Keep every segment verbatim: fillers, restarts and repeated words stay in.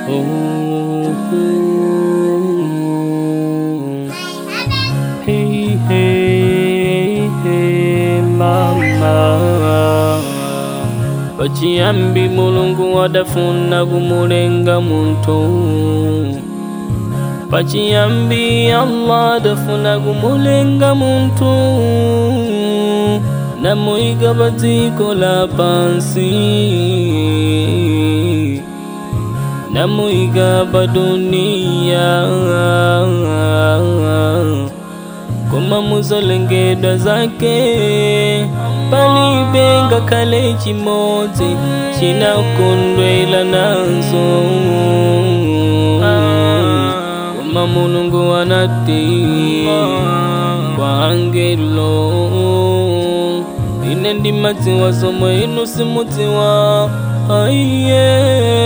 Oh, hey, hey, hey, mama. Pachiyambi mulungu wadafuna kumulenga muntu. Pachiyambi Allah dafuna kumulenga muntu. Namuiga batiko la pansi. Namuiga badunia. Kuma muzolengedwa zake. Palibenga kale chimozi china kundwela nazo. Kuma mulungu anati kwa angelo. Ine ndi madziwa zomwe inu simudziwa. Aiye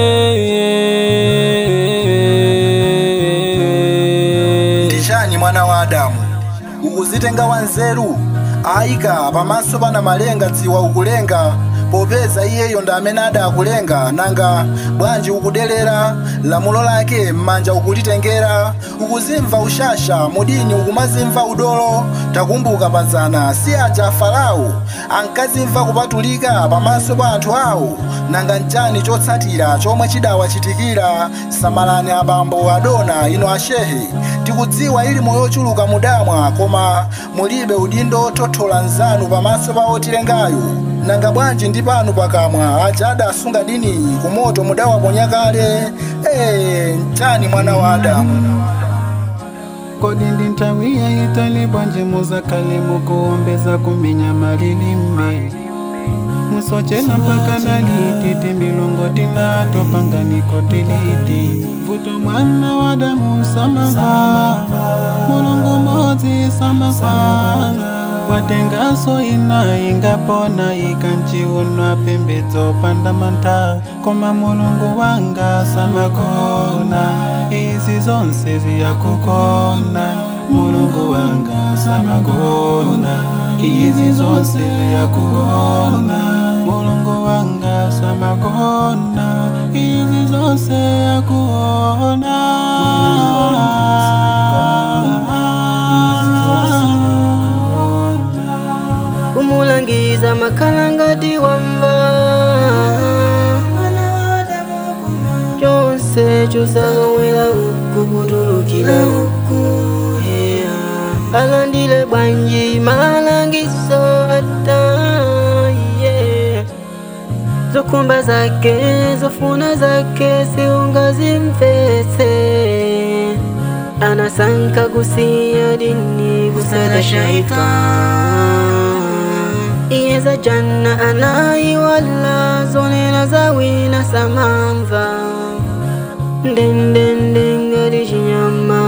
Ndishani mwana wa Adamu ukuzitenga wanzeru aika pamaso pana malenga dziwa ukulenga popeza iyeyo ndi amene adakulenga nanga bwanji ukudelera lamulo lake m'manja ukulitengera ukuzimva ushasha mudini ukumazimva udolo takumbuka pazana si aja Farao ankazimva kupatulika pamaso pa anthu awo nanga njani chotsatira chomwe chidawachitikira samalani abambo adona ino ashehe tikudziwa ili moyo chuluka mudamwa koma mulibe udindo othothola nzanu pamaso pa otilengayo nanga bwanji ndi pano pakamwa ajada asunga dini kumoto mudawaponya kale eh ntani mwana wa Adamu kodi ndi nthawi yayitali bwanji muzakale mukuombeza kumenya malilime musochera mpaka naliti timbilongoti latopanganiko tiliti vuto mwana wa Adamu samaha mulungu modzi samaha watengaso ina ingapona ikanchiunwa pembedzo pandamanta koma mulungu wanga samakona izi zonse ziyakukona mulungu wanga samakona izi zonse ziyakukona mulungu wanga samakona izi zonse ziyakukona Umulangiza makalangati wamba Jonse chusagowela uku kutulukila uku Alandile bwanji malangizo ata yeah. Zokumba zake zofuna zake siunga zimfese Anasanka kusiya dini kusada shaitan Iyeza janna anayi wala zonela zawina samamva Ndendendengari chinyama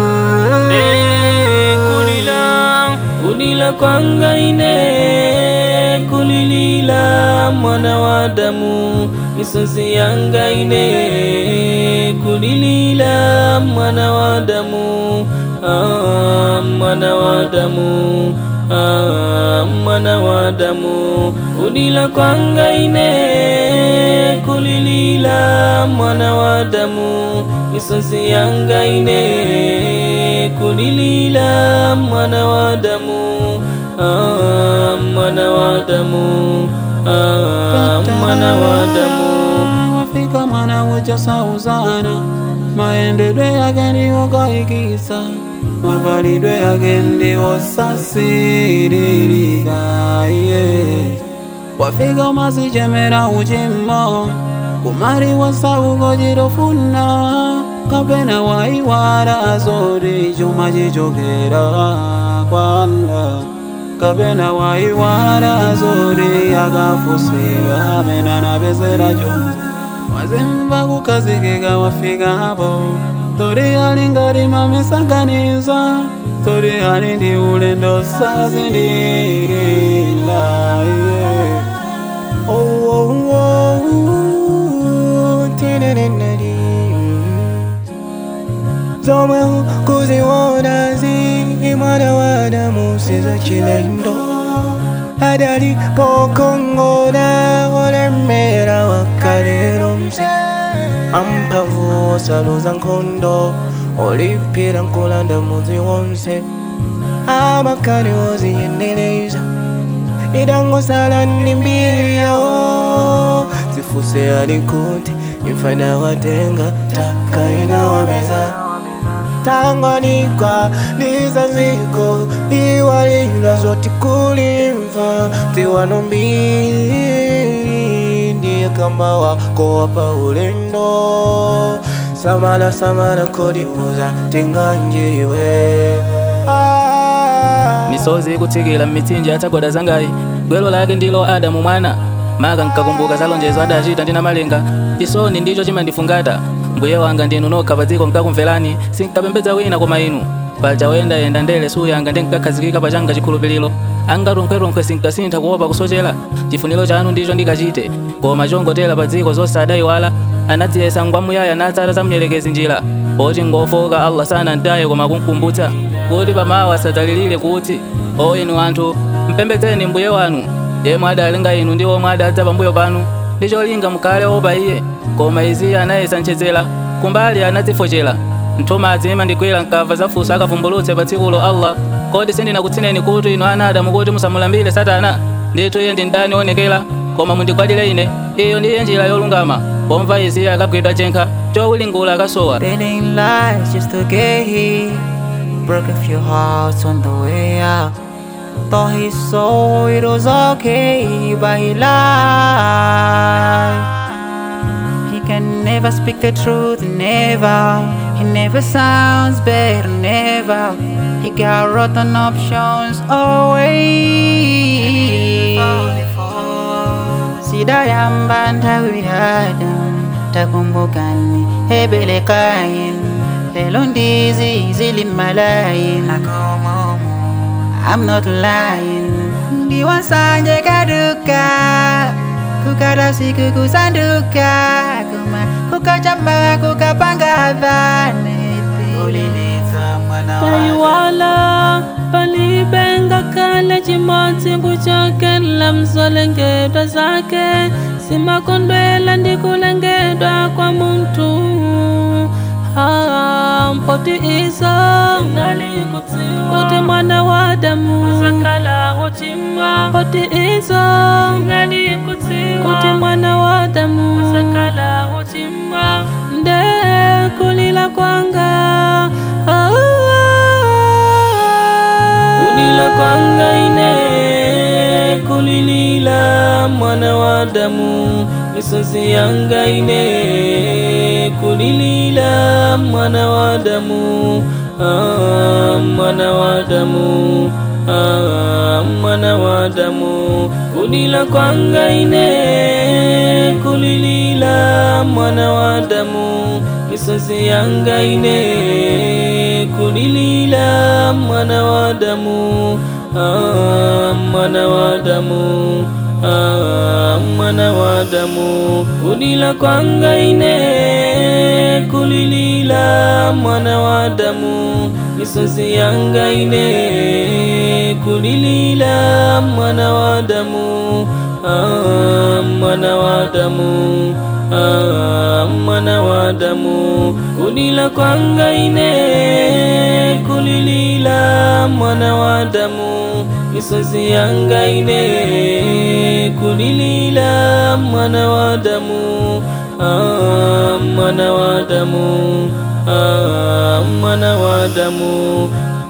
Kulila, kulila kwanga ine Kulilila mwana wa Adamu misozi yanga ine Kulilila mwana wa Adamu ah, mwana wa Adamu Ah, mwana wa Adamu kulila kwanga ine kulilila mwana wa Adamu misozi yanga ine kulilila mwana wa Adamu ah, mwana wa Adamu ah, mwana wa Adamu wafika mwana uja sauzana maendeleo yake ni ukaikisa mavalidwe yake ndiwo sasiririka yeah. Wafika masichemera uchimo kumari wasauko jirofuna kapena waiwara zori chuma chichokera kwa Allah kapena waiwara zori akafusira amena napezera chonzi wazimva kukazikika wafika hapo Tori alingari mamesanganiza Tori alindi ulendo sazindirila yeah. Oh oh oh Tinenenari Zomwe kuziwona zi Mwana wa Adamu siza chilendo Adali pokongona Olemera wakalero mzi ampavu osaluza nkhondo oliphira nkulanda mudzi wonse amakani oziyendereza idangosala ndi mbiri yawo zifuse ali kuti imfana watenga taka inawameza tanganika nizaziko iwalila zoti kulimva tiwano mbili ndiye kamba wako wapa ulendo samala samala kodimuza tinganjiwe ah. Misozi kutikila mitsinje atagoda zangai gwelo lake ndilo Adamu mwana maka nkakumbuka zalonjezo adachita ndina malenga chisoni ndicho chimandifungata mbuye wanga ndinu nokha padziko nkakumverani sinkapembedza wina koma inu paja wenda yenda ndele suyanga ndinkakhazikika pachanga chikhulupiriro anga ronkweronkwe sinkasintha kuopa kusochera chifuniro chanu ndicho ndikachite koma chongotera padziko zonse adayiwala anadziyesa ngwamuyaya natsata zamnyelekezi njira poti ngofoka Allah sana ntaye koma kunkumbutsa kuti pamawa sadzalilire kuti o inu anthu mpembedzeni mbuye wanu yemwe adalenga inu ndi omwe adadza pambuyo panu ndi cholinga mukale opa iye koma izi anayesa ntchedzera kumbali anadzifochera mthomadzi imandigwira nkava zafunsa akavumbulutse pa tsikulo Allah kodi sindinakutsineni kuti inu ana Adamu kuti musamulambire Satana ndithu iye ndi ndani onekera koma mundigwadire ine iyo ndiye njira yolungama pomva izi akagwidwa chenkha chowulingula akasowa Telling lies just to get here. Broke a few hearts on the way out. Thought he saw it was okay, but he lied. He can never speak the truth, never. He never sounds better, never. He got rotten options always. Sidayamba ntawi Adam, takumbukani hebele kain. Lelo ndizi zilimalayin. I'm not lying. Ndiwansanje kaduka, kukadasi kukusanduka, kuma kukachamba kukapanga hadhane. Ulilita mwana Taiwala palibenga kale chimotsi mbuchoke la mzolengedwa zake simakondwela ndikulengedwa kwa muntu ah, mpoti izo kuti mwana wa Adamu mpoti izo kuti mwana wa Adamu nde kulila kwanga ah, kulila kwanga ine kulilila mwana wa Adamu misozi yanga ine kulilila mwana wa Adamu ah, mwana wa Adamu ah, mwana wa Adamu kulila kwanga ine kulilila mwana wa Adamu misozi yanga ine kulilila mwana wa Adamu ah, mwana wa Adamu ah, mwana wa Adamu kulila kwanga ine kulilila mwana wa Adamu misozi yanga ine kulilila mwana wa Adamu ah, mwana wa Adamu ah, mwana wa Adamu kulila kwanga ine kulilila mwana wa Adamu misozi yanga ine kulilila mwana wa Adamu ah, mwana wa Adamu ah, mwana wa Adamu